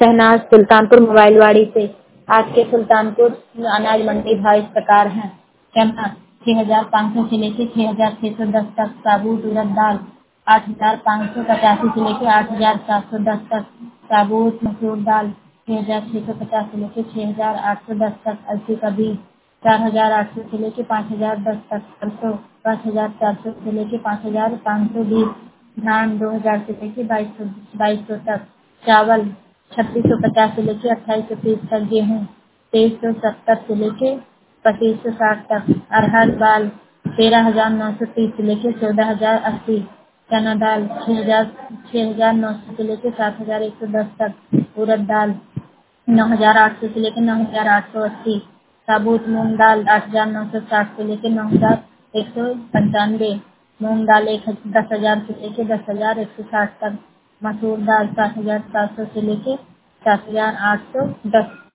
शहनाज सुल्तानपुर मोबाइलवाड़ी से। आज के सुल्तानपुर अनाज मंडी भाव इस प्रकार हैं। चना 6,500 से लेके 6,610 तक। साबुत उड़द दाल 8,585 से लेके 8,710 तक। साबुत मसूर दाल 6,650 से लेके 6,810 तक। अलसी का बीज 4,800 से लेके 5,010 तक। सरसों 5,400 से लेके 5,520। धान 2,000 से लेके 2,200 तक। चावल 3,650 से लेके 2,830 तक। गेहूँ 2,370 से लेके 2,560 तक। अरहर दाल 13,930 से लेके 14,080। चना दाल 6,900 से लेके 7,110 तक। उड़द दाल 9,800 से लेके 9,880। साबुत मूंग दाल 8,960 से लेके 9,195। मूंग दाल 10,000 से लेके 10,160 तक। मसूर दाल 7,700 से लेके 7,810